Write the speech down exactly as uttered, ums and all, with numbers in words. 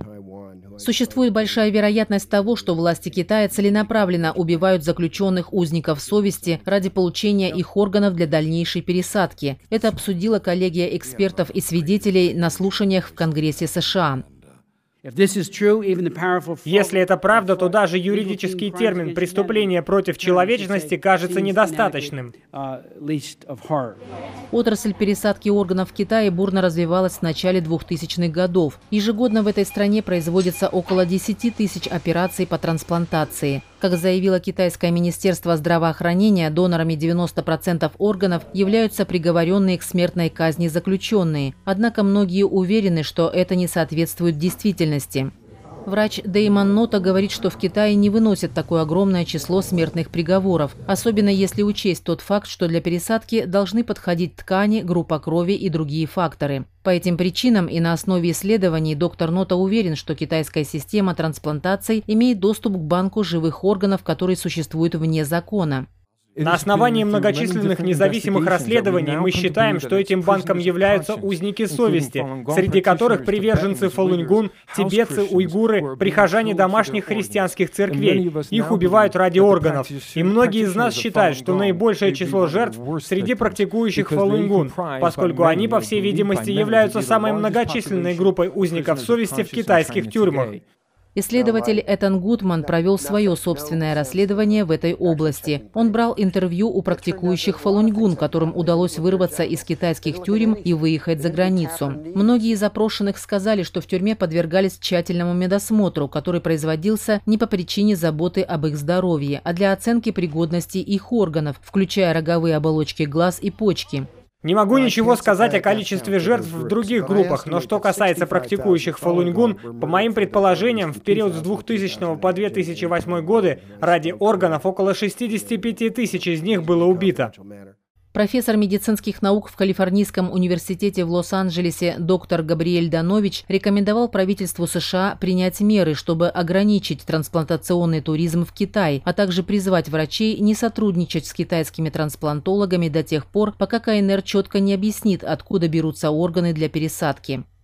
Существует большая вероятность того, что власти Китая целенаправленно убивают заключенных узников совести ради получения их органов для дальнейшей пересадки. Это обсудила коллегия экспертов и свидетелей на слушаниях в Конгрессе США. Если это правда, то даже юридический термин «преступление против человечности» кажется недостаточным. Отрасль пересадки органов в Китае бурно развивалась в начале двухтысячных годов. Ежегодно в этой стране производится около десяти тысяч операций по трансплантации. Как заявило китайское министерство здравоохранения, донорами девяноста процентов органов являются приговоренные к смертной казни заключенные. Однако многие уверены, что это не соответствует действительности. Врач Дэймон Нота говорит, что в Китае не выносят такое огромное число смертных приговоров, особенно если учесть тот факт, что для пересадки должны подходить ткани, группа крови и другие факторы. По этим причинам и на основе исследований доктор Нота уверен, что китайская система трансплантаций имеет доступ к банку живых органов, который существует вне закона. На основании многочисленных независимых расследований мы считаем, что этим банком являются узники совести, среди которых приверженцы Фалуньгун, тибетцы, уйгуры, прихожане домашних христианских церквей. Их убивают ради органов. И многие из нас считают, что наибольшее число жертв среди практикующих Фалуньгун, поскольку они, по всей видимости, являются самой многочисленной группой узников совести в китайских тюрьмах. Исследователь Этан Гудман провел свое собственное расследование в этой области. Он брал интервью у практикующих фалуньгун, которым удалось вырваться из китайских тюрем и выехать за границу. Многие из опрошенных сказали, что в тюрьме подвергались тщательному медосмотру, который производился не по причине заботы об их здоровье, а для оценки пригодности их органов, включая роговые оболочки глаз и почки. Не могу ничего сказать о количестве жертв в других группах, но что касается практикующих фалуньгун, по моим предположениям, в период с двухтысячного по две тысячи восьмой годы ради органов около шестидесяти пяти тысяч из них было убито. Профессор медицинских наук в Калифорнийском университете в Лос-Анджелесе доктор Габриэль Данович рекомендовал правительству США принять меры, чтобы ограничить трансплантационный туризм в Китай, а также призвать врачей не сотрудничать с китайскими трансплантологами до тех пор, пока КНР четко не объяснит, откуда берутся органы для пересадки.